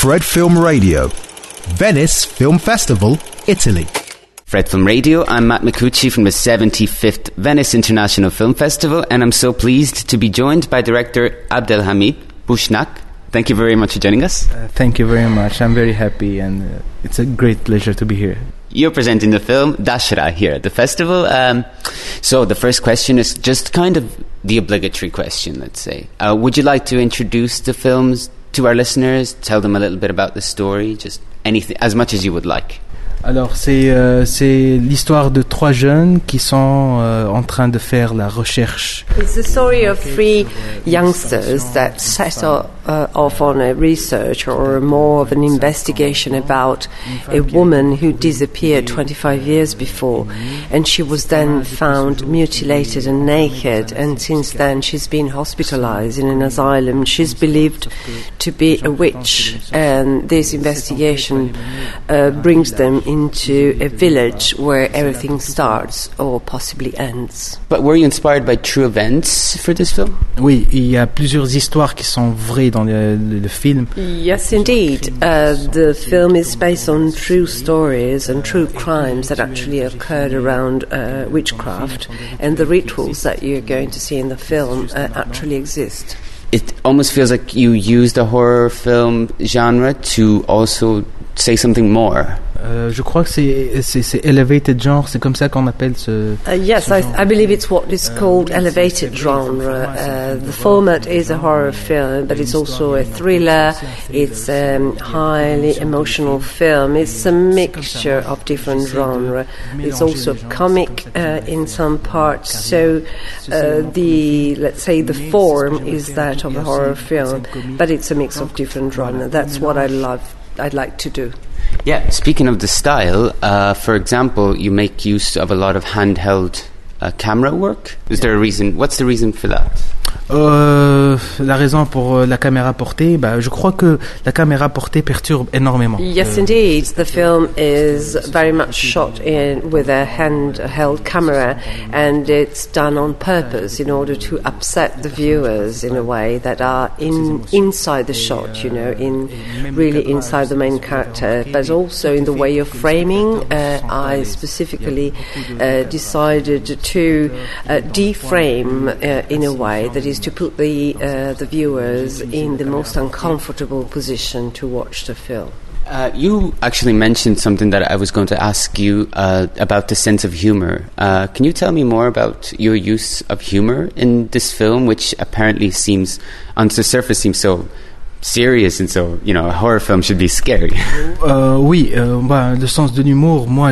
Fred Film Radio, Venice Film Festival, Italy. Fred Film Radio, I'm Matt Micucci from the 75th Venice International Film Festival, and I'm so pleased to be joined by director Abdelhamid Bouchnak. Thank you very much for joining us. Thank you very much. I'm very happy, and it's a great pleasure to be here. You're presenting the film Dashra here at the festival. So the first question is just kind of the obligatory question, let's say. Would you like to introduce the films to our listeners, tell them a little bit about the story, just anything, as much as you would like? Alors, c'est l'histoire de trois jeunes qui sont en train de faire la recherche. It's the story of three youngsters that set off on a research or more of an investigation about a woman who disappeared 25 years before, and she was then found mutilated and naked, and since then she's been hospitalized in an asylum. She's believed to be a witch, and this investigation brings them into a village where everything starts or possibly ends. But were you inspired by true events for this film? Oui, il y a plusieurs histoires qui sont vraies dans le film. Yes, indeed. The film is based on true stories and true crimes that actually occurred around witchcraft, and the rituals that you're going to see in the film actually exist. It almost feels like you used the horror film genre to also say something more. Je crois que c'est elevated genre, c'est comme ça qu'on appelle ce... Yes, I believe it's what is called elevated genre. The format is a horror film, but it's also a thriller. It's a highly emotional film. It's a mixture of different genres. It's also comic in some parts. So let's say the form is that of a horror film, but it's a mix of different genres. That's what I'd like to do. Yeah, speaking of the style, for example, you make use of a lot of handheld camera work. Is there a reason? What's the reason for that? La raison pour la caméra portée, je crois que la caméra portée perturbe énormément. Yes, indeed. The film is very much shot with a handheld camera, and it's done on purpose in order to upset the viewers in a way that are inside the shot, really inside the main character, but also in the way of framing. I specifically decided to deframe in a way that is to put the viewers in the most uncomfortable position to watch the film. You actually mentioned something that I was going to ask you about the sense of humor. Can you tell me more about your use of humor in this film, which apparently seems, on the surface, seems so serious, and so, a horror film should be scary. Oui, le sens de l'humour, moi,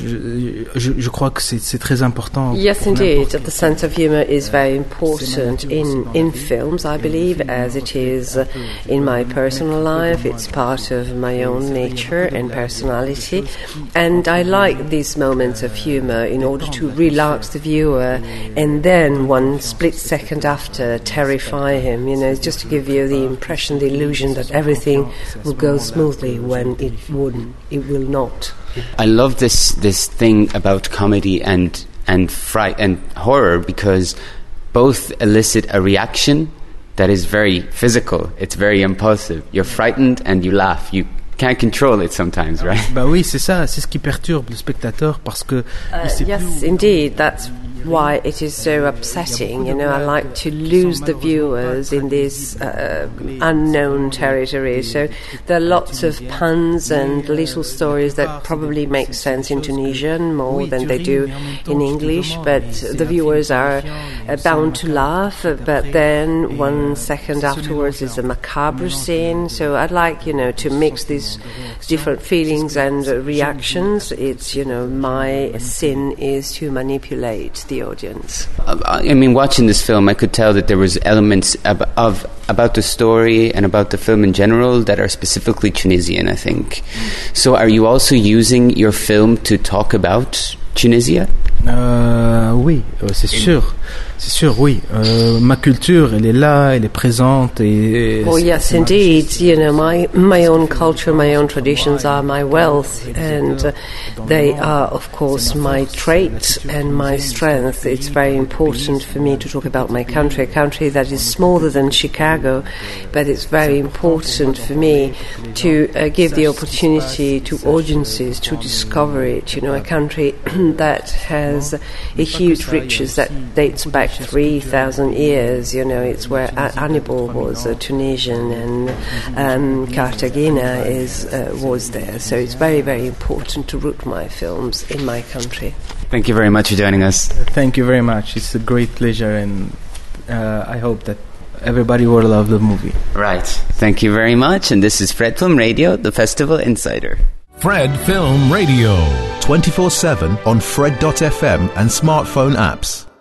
je crois que c'est très important. Yes, indeed. The sense of humor is very important in films, I believe, as it is in my personal life. It's part of my own nature and personality. And I like these moments of humor in order to relax the viewer, and then one split second after terrify him, just to give you the impression, the illusion that everything will go smoothly when it wouldn't. It will not. I love this thing about comedy and fright and horror, because both elicit a reaction that is very physical. It's very impulsive. You're frightened and you laugh. You can't control it sometimes, right? Oui, c'est ça. C'est ce qui perturbe le spectateur, parce que... yes, indeed. That's why it is so upsetting. I like to lose the viewers in this unknown territory. So there are lots of puns and little stories that probably make sense in Tunisian more than they do in English, but the viewers are bound to laugh. But then 1 second afterwards is a macabre scene. So I'd like, to mix these different feelings and reactions. It's, my sin is to manipulate the audience. I mean, watching this film, I could tell that there was elements about the story and about the film in general that are specifically Tunisian, I think. So are you also using your film to talk about Tunisia? Oui, c'est sûr. C'est sûr, oui. Ma culture, elle est là, elle est présente. Oh yes, indeed. You know, my own culture, my own traditions are my wealth, and they are, of course, my trait and my strength. It's very important for me to talk about my country, a country that is smaller than Chicago, but it's very important for me to give the opportunity to audiences to discover it. You know, a country that has a huge riches that dates back 3,000 years. You know, it's where Hannibal was a Tunisian, and Cartagena was there. So it's very, very important to root my films in my country. Thank you very much for joining us. Thank you very much. It's a great pleasure, and I hope that everybody will love the movie. Right. Thank you very much. And this is Fred Film Radio, the Festival Insider. Fred Film Radio. 24/7 on Fred.fm and smartphone apps.